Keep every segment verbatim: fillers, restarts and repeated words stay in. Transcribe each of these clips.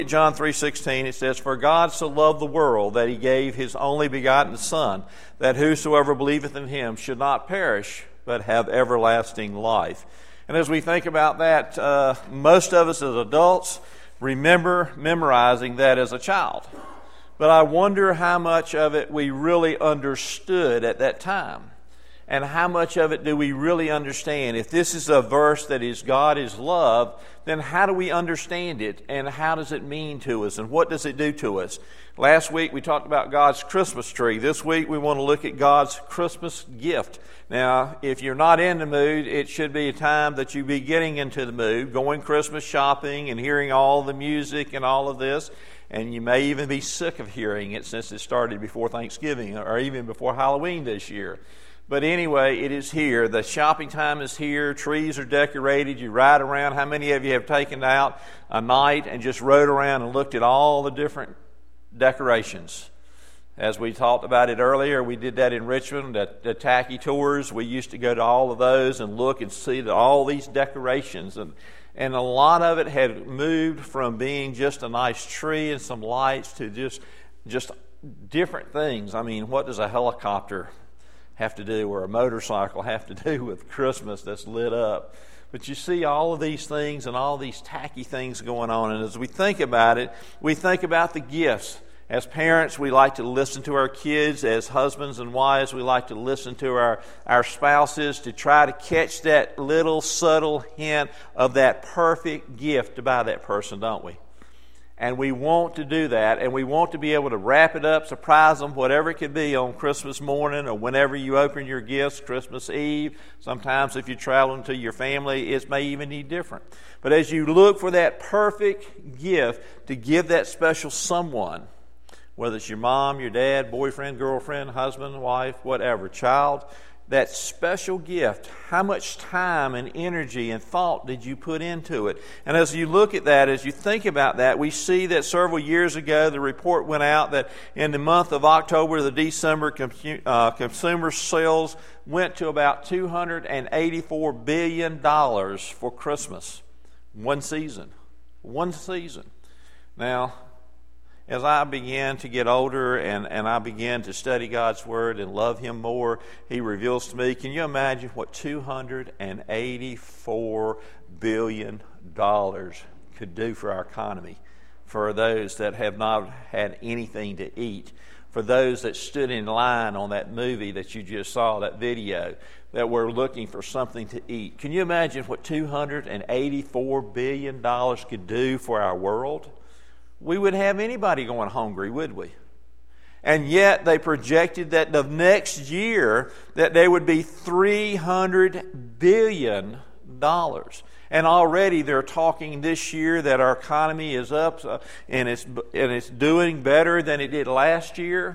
John three sixteen, it says, "For God so loved the world that he gave his only begotten Son, that whosoever believeth in him should not perish, but have everlasting life." And as we think about that, uh, most of us as adults remember memorizing that as a child. But I wonder how much of it we really understood at that time. And how much of it do we really understand? If this is a verse that is God is love, then how do we understand it? And how does it mean to us? And what does it do to us? Last week we talked about God's Christmas tree. This week we want to look at God's Christmas gift. Now, if you're not in the mood, it should be a time that you be getting into the mood, going Christmas shopping and hearing all the music and all of this. And you may even be sick of hearing it since it started before Thanksgiving or even before Halloween this year. But anyway, it is here. The shopping time is here. Trees are decorated. You ride around. How many of you have taken out a night and just rode around and looked at all the different decorations? As we talked about it earlier, we did that in Richmond, at the tacky tours. We used to go to all of those and look and see the, all these decorations. And, and a lot of it had moved from being just a nice tree and some lights to just, just different things. I mean, what does a helicopter have to do or a motorcycle have to do with Christmas that's lit up? But you see all of these things and all these tacky things going on. And as we think about it, we think about the gifts. As parents, we like to listen to our kids. As husbands and wives, we like to listen to our, our spouses to try to catch that little subtle hint of that perfect gift to buy that person, don't we? And we want to do that, and we want to be able to wrap it up, surprise them, whatever it could be on Christmas morning or whenever you open your gifts, Christmas Eve. Sometimes if you're traveling to your family, it may even be different. But as you look for that perfect gift to give that special someone, whether it's your mom, your dad, boyfriend, girlfriend, husband, wife, whatever, child, that special gift, how much time and energy and thought did you put into it? And as you look at that, as you think about that, we see that several years ago the report went out that in the month of October, the December uh, consumer sales went to about two hundred eighty-four billion dollars for Christmas. One season. One season. Now, as I began to get older and, and I began to study God's Word and love Him more, He reveals to me, can you imagine what two hundred eighty-four billion dollars could do for our economy, for those that have not had anything to eat, for those that stood in line on that movie that you just saw, that video, that were looking for something to eat. Can you imagine what two hundred eighty-four billion dollars could do for our world? We wouldn't have anybody going hungry, would we? And yet they projected that the next year that there would be three hundred billion dollars. And already they're talking this year that our economy is up uh, and it's and it's doing better than it did last year.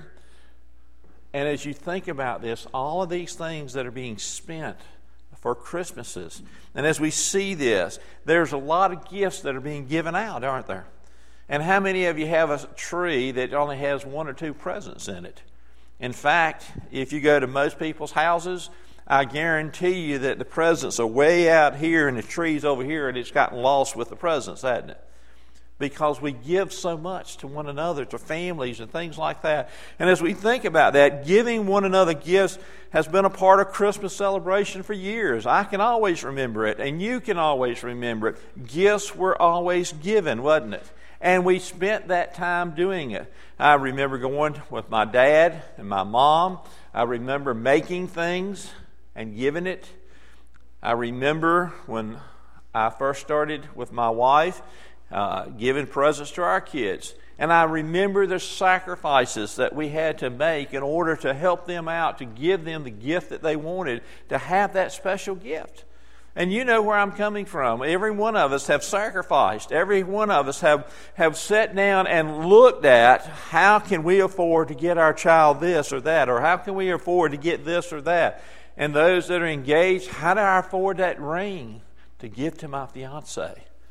And as you think about this, all of these things that are being spent for Christmases, and as we see this, there's a lot of gifts that are being given out, aren't there? And how many of you have a tree that only has one or two presents in it? In fact, if you go to most people's houses, I guarantee you that the presents are way out here and the tree's over here, and it's gotten lost with the presents, hasn't it? Because we give so much to one another, to families and things like that. And as we think about that, giving one another gifts has been a part of Christmas celebration for years. I can always remember it, and you can always remember it. Gifts were always given, wasn't it? And we spent that time doing it. I remember going with my dad and my mom. I remember making things and giving it. I remember when I first started with my wife, uh, giving presents to our kids. And I remember the sacrifices that we had to make in order to help them out, to give them the gift that they wanted, to have that special gift. And you know where I'm coming from. Every one of us have sacrificed. Every one of us have, have sat down and looked at how can we afford to get our child this or that, or how can we afford to get this or that. And those that are engaged, how do I afford that ring to give to my fiancé?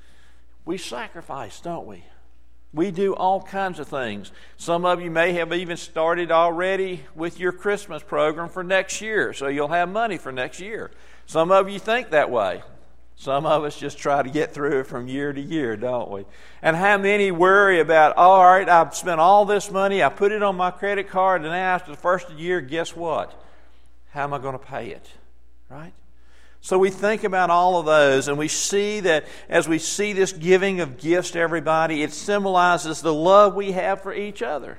We sacrifice, don't we? We do all kinds of things. Some of you may have even started already with your Christmas program for next year, so you'll have money for next year. Some of you think that way. Some of us just try to get through it from year to year, don't we? And how many worry about, all right, I've spent all this money, I put it on my credit card, and now after the first of the year, guess what? How am I going to pay it? Right? So we think about all of those, and we see that as we see this giving of gifts to everybody, it symbolizes the love we have for each other.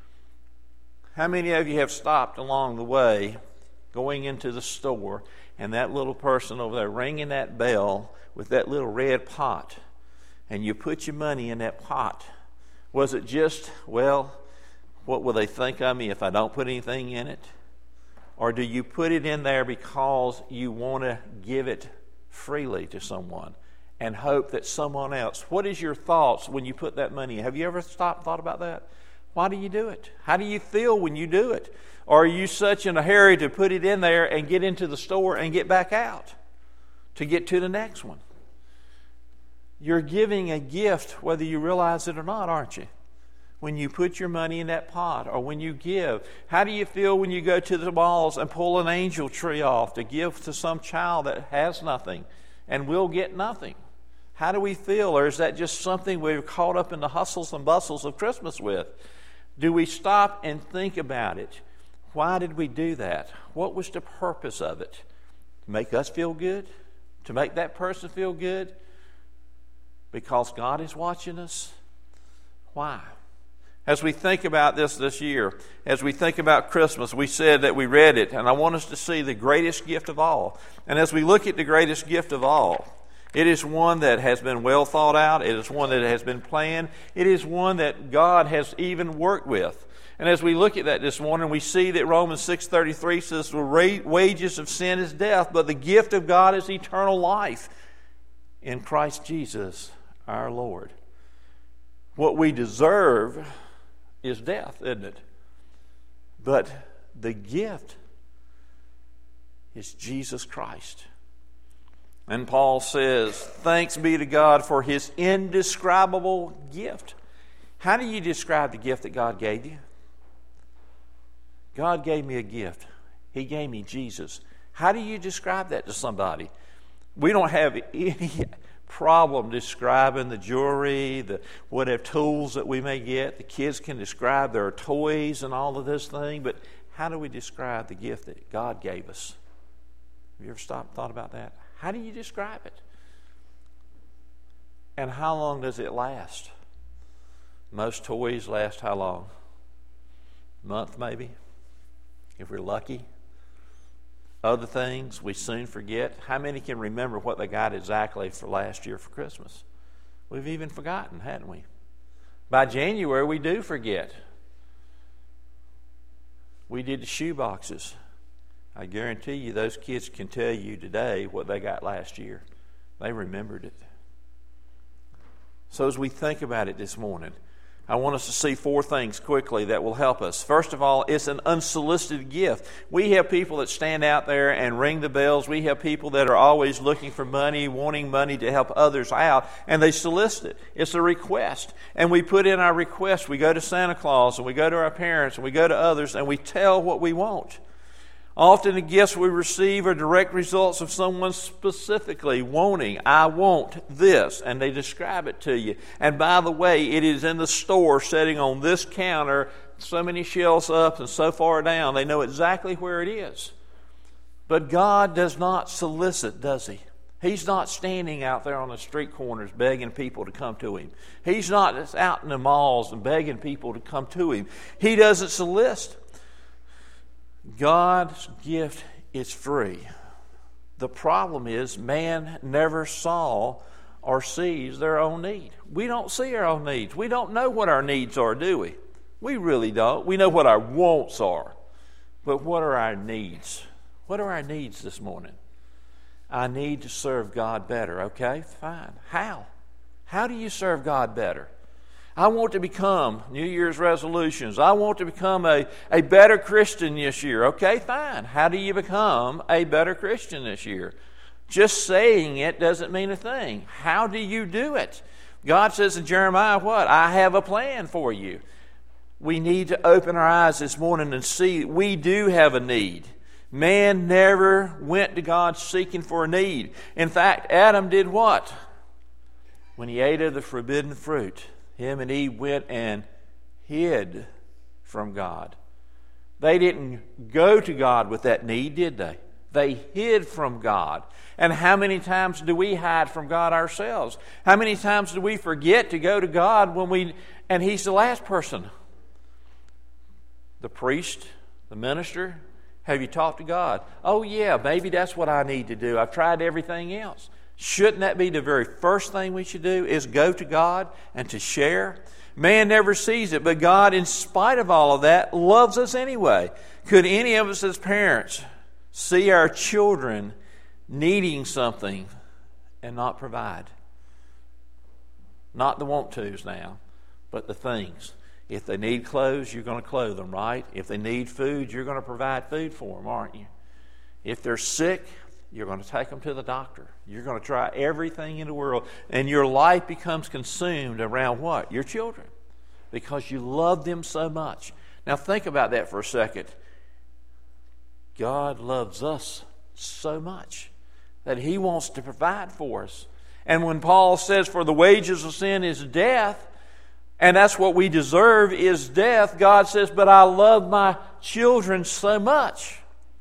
How many of you have stopped along the way going into the store and that little person over there ringing that bell with that little red pot, and you put your money in that pot? Was it just, well, what will they think of me if I don't put anything in it? Or do you put it in there because you want to give it freely to someone and hope that someone else? What is your thoughts when you put that money in? Have you ever stopped and thought about that? Why do you do it? How do you feel when you do it? Or are you such in a hurry to put it in there and get into the store and get back out to get to the next one? You're giving a gift whether you realize it or not, aren't you? When you put your money in that pot or when you give. How do you feel when you go to the malls and pull an angel tree off to give to some child that has nothing and will get nothing? How do we feel? Or is that just something we're caught up in the hustles and bustles of Christmas with? Do we stop and think about it? Why did we do that? What was the purpose of it? To make us feel good? To make that person feel good? Because God is watching us? Why? As we think about this this year, as we think about Christmas, we said that we read it, and I want us to see the greatest gift of all. And as we look at the greatest gift of all, it is one that has been well thought out. It is one that has been planned. It is one that God has even worked with. And as we look at that this morning, we see that Romans six thirty-three says, the wages of sin is death, but the gift of God is eternal life in Christ Jesus our Lord. What we deserve is death, isn't it? But the gift is Jesus Christ. And Paul says, thanks be to God for His indescribable gift. How do you describe the gift that God gave you? God gave me a gift. He gave me Jesus. How do you describe that to somebody? We don't have any problem describing the jewelry, the whatever tools that we may get. The kids can describe their toys and all of this thing, but how do we describe the gift that God gave us? Have you ever stopped and thought about that? How do you describe it? And how long does it last? Most toys last how long? A month maybe, if we're lucky. Other things we soon forget. How many can remember what they got exactly for last year for Christmas? We've even forgotten, hadn't we? By January, we do forget. We did the shoe boxes. I guarantee you those kids can tell you today what they got last year. They remembered it. So as we think about it this morning, I want us to see four things quickly that will help us. First of all, it's an unsolicited gift. We have people that stand out there and ring the bells. We have people that are always looking for money, wanting money to help others out, and they solicit it. It's a request. And we put in our request. We go to Santa Claus, and we go to our parents, and we go to others, and we tell what we want. Often the gifts we receive are direct results of someone specifically wanting, I want this, and they describe it to you. And by the way, it is in the store sitting on this counter, so many shelves up and so far down, they know exactly where it is. But God does not solicit, does He? He's not standing out there on the street corners begging people to come to Him. He's not out in the malls and begging people to come to Him. He doesn't solicit. God's gift is free. The problem is man never saw or sees their own need. We don't see our own needs. We don't know what our needs are, do we? We really don't. We know what our wants are. But what are our needs? What are our needs this morning? I need to serve God better. Okay, fine. How? How do you serve God better? I want to become, New Year's resolutions, I want to become a, a better Christian this year. Okay, fine. How do you become a better Christian this year? Just saying it doesn't mean a thing. How do you do it? God says in Jeremiah, what? I have a plan for you. We need to open our eyes this morning and see we do have a need. Man never went to God seeking for a need. In fact, Adam did what? When he ate of the forbidden fruit, him and Eve went and hid from God. They didn't go to God with that need, did they? They hid from God. And how many times do we hide from God ourselves? How many times do we forget to go to God when we, and He's the last person? The priest, the minister, have you talked to God? Oh yeah, maybe that's what I need to do. I've tried everything else. Shouldn't that be the very first thing we should do, is go to God and to share? Man never sees it, but God, in spite of all of that, loves us anyway. Could any of us as parents see our children needing something and not provide? Not the want-tos now, but the things. If they need clothes, you're going to clothe them, right? If they need food, you're going to provide food for them, aren't you? If they're sick, you're going to take them to the doctor. You're going to try everything in the world. And your life becomes consumed around what? Your children. Because you love them so much. Now think about that for a second. God loves us so much that He wants to provide for us. And when Paul says, for the wages of sin is death, and that's what we deserve is death, God says, but I love my children so much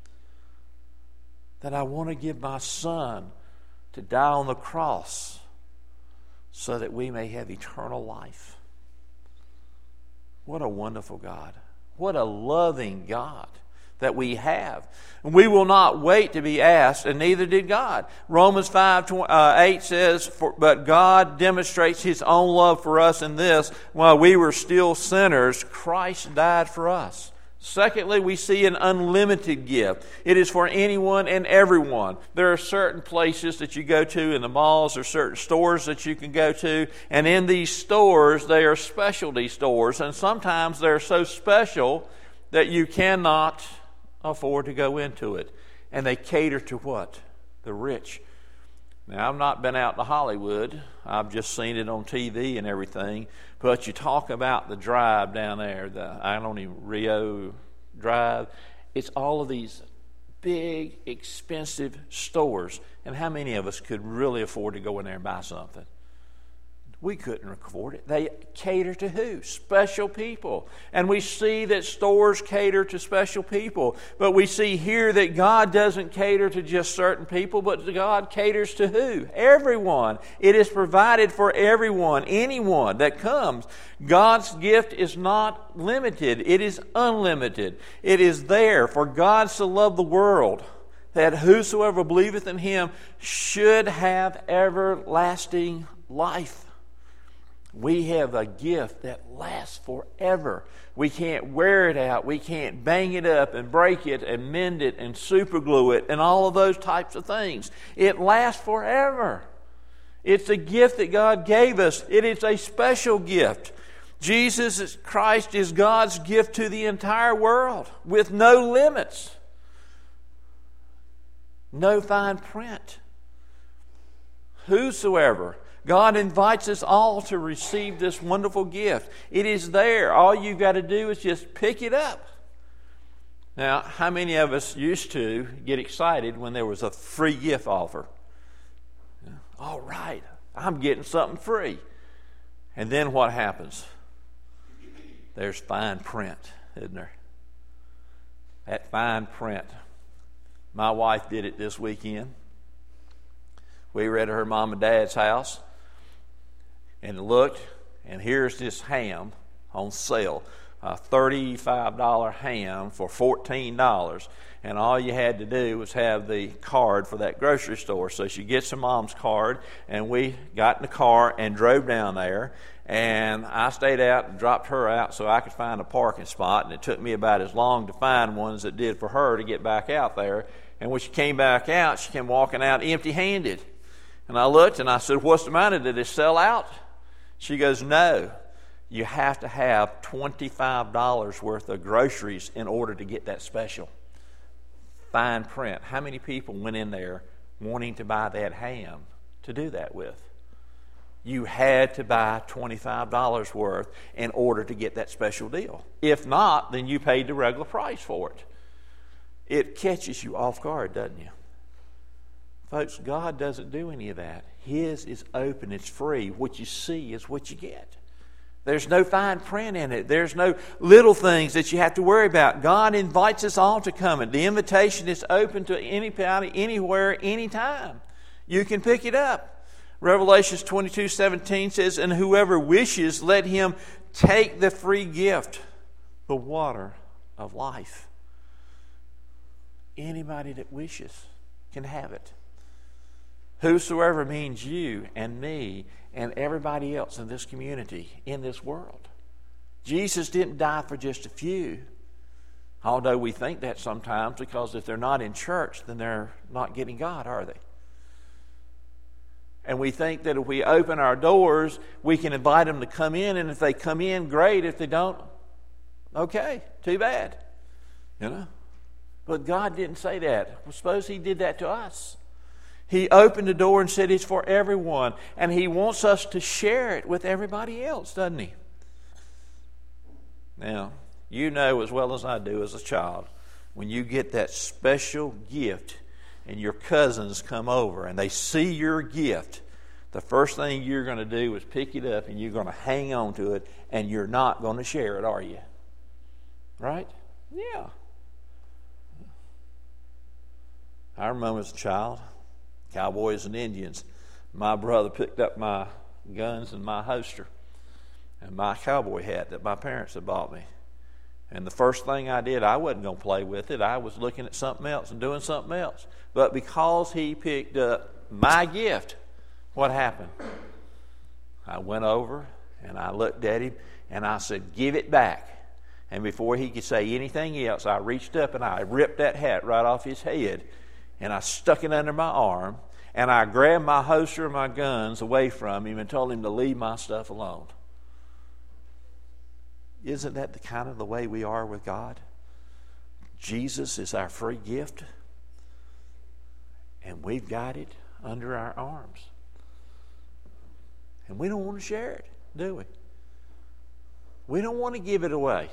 that I want to give my Son to die on the cross so that we may have eternal life. What a wonderful God. What a loving God that we have. And we will not wait to be asked, and neither did God. Romans five eight says, for, but God demonstrates His own love for us in this, while we were still sinners, Christ died for us. Secondly, we see an unlimited gift. It is for anyone and everyone. There are certain places that you go to in the malls, or certain stores that you can go to, and in these stores, they are specialty stores, and sometimes they're so special that you cannot afford to go into it. And they cater to what? The rich. Now, I've not been out to Hollywood. I've just seen it on T V and everything. But you talk about the drive down there, the I don't even, Rio Drive. It's all of these big, expensive stores. And how many of us could really afford to go in there and buy something? We couldn't afford it. They cater to who? Special people. And we see that stores cater to special people. But we see here that God doesn't cater to just certain people, but God caters to who? Everyone. It is provided for everyone, anyone that comes. God's gift is not limited. It is unlimited. It is there. For God so loved the world that whosoever believeth in Him should have everlasting life. We have a gift that lasts forever. We can't wear it out. We can't bang it up and break it and mend it and super glue it and all of those types of things. It lasts forever. It's a gift that God gave us. It is a special gift. Jesus Christ is God's gift to the entire world with no limits. No fine print. Whosoever. God invites us all to receive this wonderful gift. It is there. All you've got to do is just pick it up. Now, how many of us used to get excited when there was a free gift offer? All right, I'm getting something free. And then what happens? There's fine print, isn't there? That fine print. My wife did it this weekend. We were at her mom and dad's house and looked, and here's this ham on sale, a thirty-five dollars ham for fourteen dollars. And all you had to do was have the card for that grocery store. So she gets her mom's card, and we got in the car and drove down there. And I stayed out and dropped her out so I could find a parking spot. And it took me about as long to find one as it did for her to get back out there. And when she came back out, she came walking out empty-handed. And I looked and I said, what's the matter? Did it sell out? She goes, no. You have to have twenty-five dollars worth of groceries in order to get that special. Fine print. How many people went in there wanting to buy that ham to do that with? You had to buy twenty-five dollars worth in order to get that special deal. If not, then you paid the regular price for it. it catches you off guard, doesn't you? Folks, God doesn't do any of that. His is open. It's free. What you see is what you get. There's no fine print in it. There's no little things that you have to worry about. God invites us all to come. And the invitation is open to anybody, anywhere, anytime. You can pick it up. Revelation twenty-two seventeen says, and whoever wishes, let him take the free gift, the water of life. Anybody that wishes can have it. Whosoever means you and me and everybody else in this community, in this world. Jesus didn't die for just a few. Although we think that sometimes, because if they're not in church, then they're not getting God, are they? And we think that if we open our doors, we can invite them to come in, and if they come in, great. If they don't, okay, too bad. You know? But God didn't say that. Well, suppose He did that to us. He opened the door and said it's for everyone. And He wants us to share it with everybody else, doesn't He? Now, you know as well as I do as a child, when you get that special gift and your cousins come over and they see your gift, the first thing you're going to do is pick it up and you're going to hang on to it, and you're not going to share it, are you? Right? Yeah. I remember as a child, cowboys and Indians, my brother picked up my guns and my holster and my cowboy hat that my parents had bought me. And the first thing I did, I wasn't going to play with it. I was looking at something else and doing something else. But because he picked up my gift, what happened? I went over and I looked at him and I said, give it back. And before he could say anything else, I reached up and I ripped that hat right off his head. And I stuck it under my arm, and I grabbed my holster and my guns away from him and told him to leave my stuff alone. Isn't that the kind of the way we are with God? Jesus is our free gift, and we've got it under our arms. And we don't want to share it, do we? We don't want to give it away.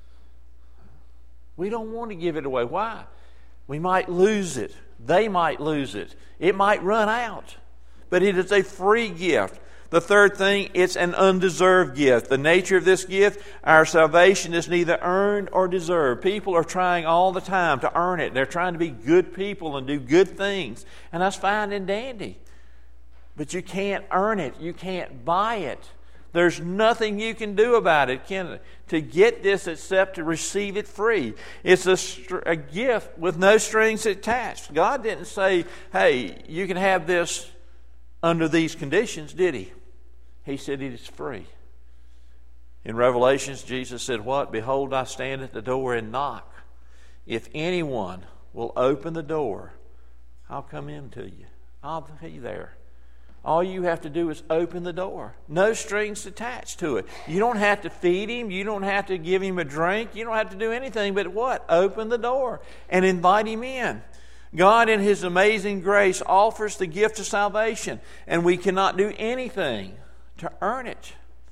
We don't want to give it away. Why? We might lose it. They might lose it. It might run out. But it is a free gift. The third thing, it's an undeserved gift. The nature of this gift, our salvation is neither earned or deserved. People are trying all the time to earn it. They're trying to be good people and do good things. And that's fine and dandy. But you can't earn it. You can't buy it. There's nothing you can do about it, can it? To get this except to receive it free. It's a, a gift with no strings attached. God didn't say, hey, you can have this under these conditions, did He? He said it is free. In Revelations, Jesus said what? Behold, I stand at the door and knock. If anyone will open the door, I'll come in to you. I'll be there. All you have to do is open the door. No strings attached to it. You don't have to feed him. You don't have to give him a drink. You don't have to do anything but what? Open the door and invite him in. God in His amazing grace offers the gift of salvation, and we cannot do anything to earn it.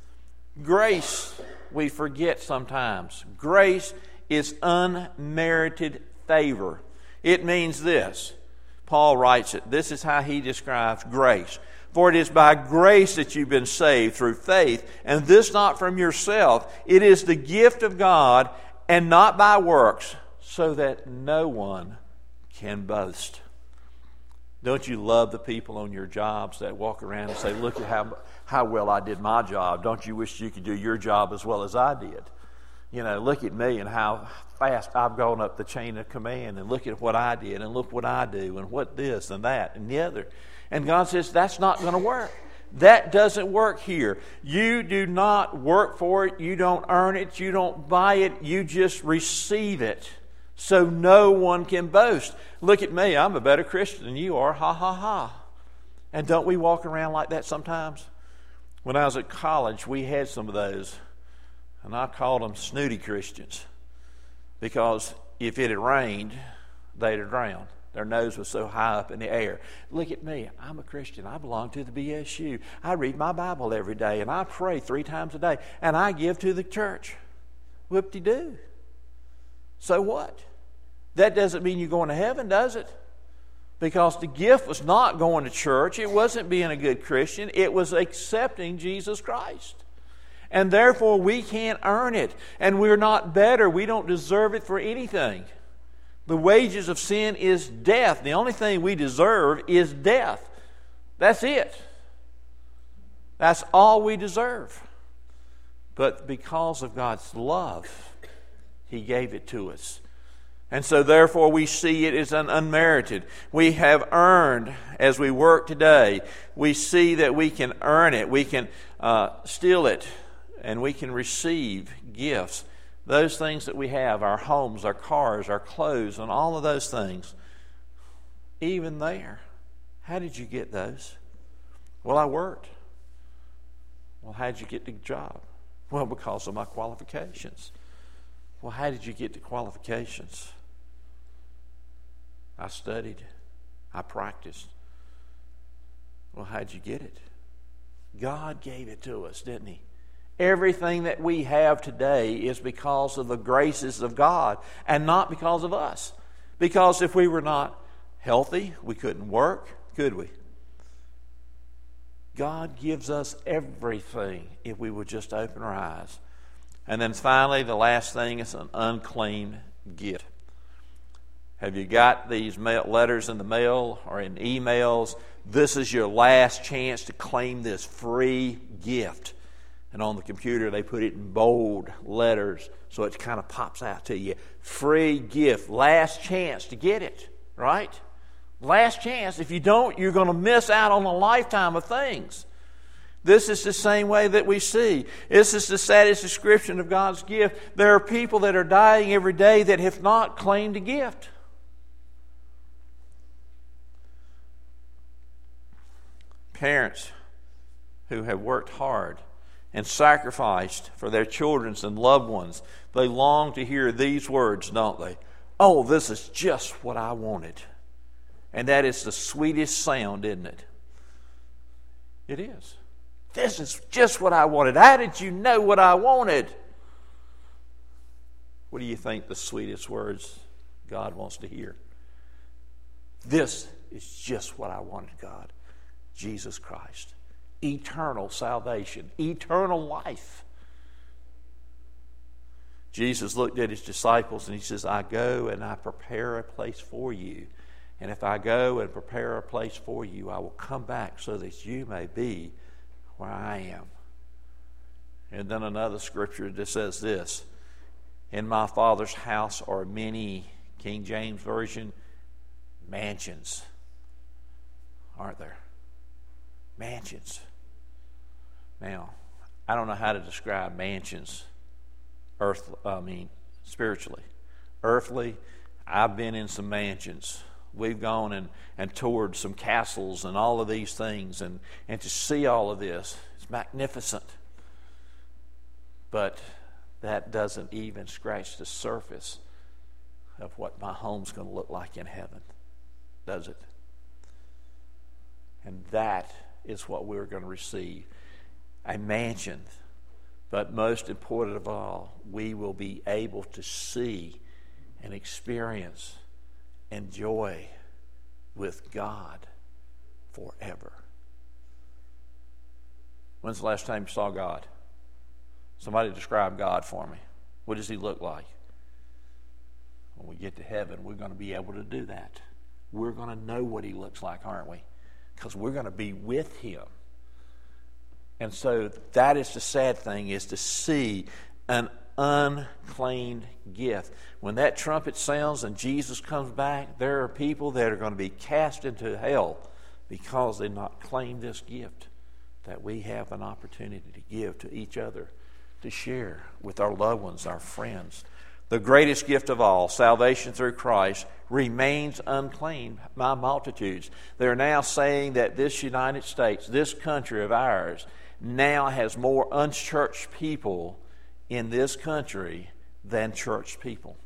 Grace, we forget sometimes. Grace is unmerited favor. It means this. Paul writes it. This is how he describes grace. For it is by grace that you've been saved through faith, and this not from yourself. It is the gift of God, and not by works, so that no one can boast. Don't you love the people on your jobs that walk around and say, look at how, how well I did my job. Don't you wish you could do your job as well as I did? You know, look at me and how fast I've gone up the chain of command, and look at what I did, and look what I do, and what this and that and the other. And God says, that's not going to work. That doesn't work here. You do not work for it. You don't earn it. You don't buy it. You just receive it. So no one can boast. Look at me. I'm a better Christian than you are. Ha, ha, ha. And don't we walk around like that sometimes? When I was at college, we had some of those. And I called them snooty Christians. Because if it had rained, they'd have drowned. Their nose was so high up in the air. Look at me. I'm a Christian. I belong to the B S U. I read my Bible every day, and I pray three times a day, and I give to the church. Whoop-de-doo. So what? That doesn't mean you're going to heaven, does it? Because the gift was not going to church. It wasn't being a good Christian. It was accepting Jesus Christ. And therefore, we can't earn it. And we're not better. We don't deserve it for anything. The wages of sin is death. The only thing we deserve is death. That's it. That's all we deserve. But because of God's love, He gave it to us. And so therefore we see it as an unmerited. We have earned, as we work today, we see that we can earn it. We can uh, steal it, and we can receive gifts. Those things that we have, our homes, our cars, our clothes, and all of those things, even there, how did you get those? Well, I worked. Well, how did you get the job? Well, because of my qualifications. Well, how did you get the qualifications? I studied. I practiced. Well, how'd you get it? God gave it to us, didn't He? Everything that we have today is because of the graces of God and not because of us. Because if we were not healthy, we couldn't work, could we? God gives us everything if we would just open our eyes. And then finally, the last thing is an unclaimed gift. Have you got these mail, letters in the mail or in emails? This is your last chance to claim this free gift. And on the computer, they put it in bold letters so it kind of pops out to you. Free gift. Last chance to get it, right? Last chance. If you don't, you're going to miss out on a lifetime of things. This is the same way that we see. This is the saddest description of God's gift. There are people that are dying every day that have not claimed a gift. Parents who have worked hard and sacrificed for their children and loved ones, they long to hear these words, don't they? Oh, this is just what I wanted. And that is the sweetest sound, isn't it? It is. This is just what I wanted. How did you know what I wanted? What do you think the sweetest words God wants to hear? This is just what I wanted, God. Jesus Christ. Eternal salvation. Eternal life. Jesus looked at His disciples and He says, I go and I prepare a place for you. And if I go and prepare a place for you, I will come back so that you may be where I am. And then another scripture that says this, in my Father's house are many, King James Version, mansions. Aren't there? Mansions. Now, I don't know how to describe mansions, earth, I mean, spiritually. Earthly, I've been in some mansions. We've gone and, and toured some castles and all of these things, and, and to see all of this, it's magnificent. But that doesn't even scratch the surface of what my home's going to look like in heaven, does it? And that is what we're going to receive, a mansion. But most important of all, we will be able to see and experience and joy with God forever. When's the last time you saw God? Somebody describe God for me. What does He look like? When we get to heaven, we're going to be able to do that. We're going to know what He looks like, aren't we? Because we're going to be with Him. And so that is the sad thing, is to see an unclaimed gift. When that trumpet sounds and Jesus comes back, there are people that are going to be cast into hell because they not claimed this gift that we have an opportunity to give to each other, to share with our loved ones, our friends. The greatest gift of all, salvation through Christ, remains unclaimed by multitudes. They're now saying that this United States, this country of ours, now has more unchurched people in this country than church people.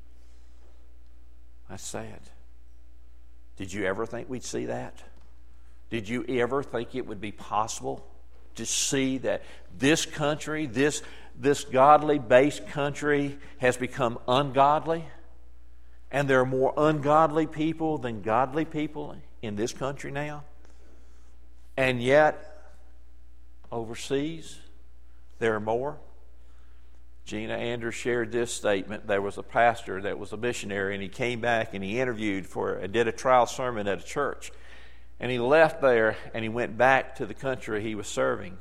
That's sad. Did you ever think we'd see that? Did you ever think it would be possible to see that this country, this, this godly-based country, has become ungodly? And there are more ungodly people than godly people in this country now. And yet, overseas, there are more. Gina Andrews shared this statement. There was a pastor that was a missionary, and he came back and he interviewed for, and did a trial sermon at a church. And he left there and he went back to the country he was serving.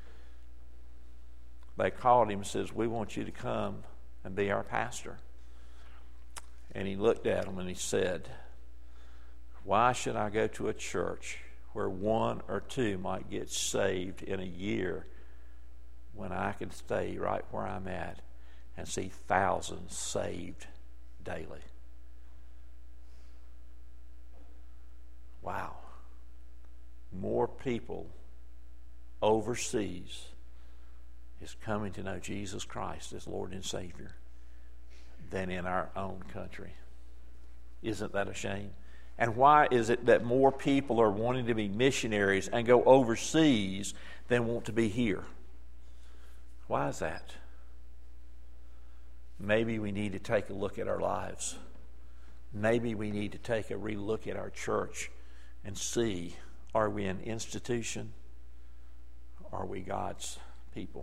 They called him and says, "We want you to come and be our pastor." And he looked at them and he said, "Why should I go to a church where one or two might get saved in a year when I can stay right where I'm at and see thousands saved daily?" Wow. More people overseas is coming to know Jesus Christ as Lord and Savior than in our own country. Isn't that a shame? And why is it that more people are wanting to be missionaries and go overseas than want to be here? Why is that? Maybe we need to take a look at our lives. Maybe we need to take a relook at our church and see, are we an institution? Are we God's people?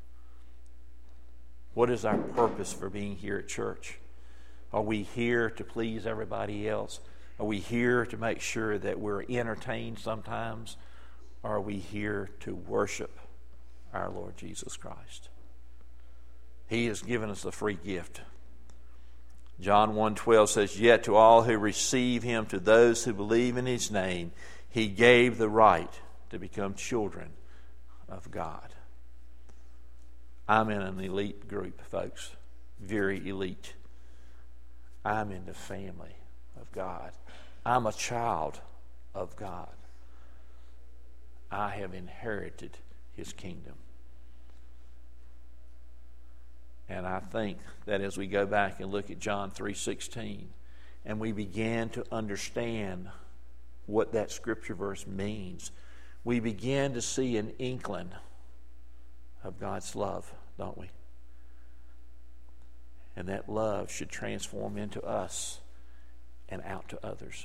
What is our purpose for being here at church? Are we here to please everybody else? Are we here to make sure that we're entertained sometimes? Or are we here to worship our Lord Jesus Christ? He has given us a free gift. John one twelve says, "Yet to all who receive him, to those who believe in his name, he gave the right to become children of God." I'm in an elite group, folks. Very elite. I'm in the family of God. I'm a child of God. I have inherited his kingdom. And I think that as we go back and look at John three sixteen, and we begin to understand what that scripture verse means, we begin to see an inkling of God's love, don't we? And that love should transform into us and out to others.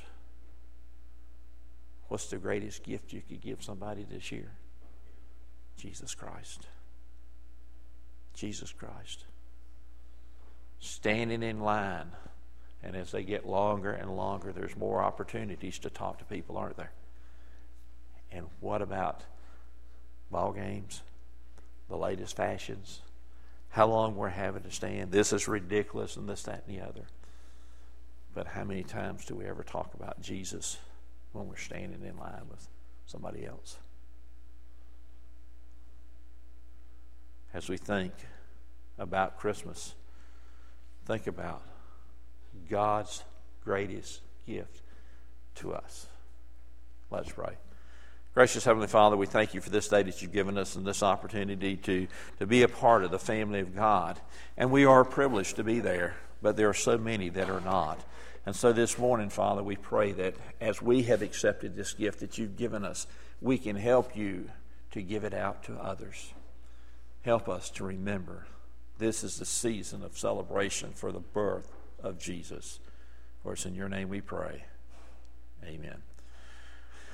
What's the greatest gift you could give somebody this year? Jesus Christ. Jesus Christ. Standing in line, and as they get longer and longer, there's more opportunities to talk to people, aren't there? And what about ball games? The latest fashions? How long we're having to stand? This is ridiculous, and this, that, and the other. But how many times do we ever talk about Jesus when we're standing in line with somebody else? As we think about Christmas, think about God's greatest gift to us. Let's pray. Gracious Heavenly Father, we thank you for this day that you've given us and this opportunity to, to be a part of the family of God. And we are privileged to be there, but there are so many that are not. And so this morning, Father, we pray that as we have accepted this gift that you've given us, we can help you to give it out to others. Help us to remember this is the season of celebration for the birth of Jesus. For it's in your name we pray. Amen.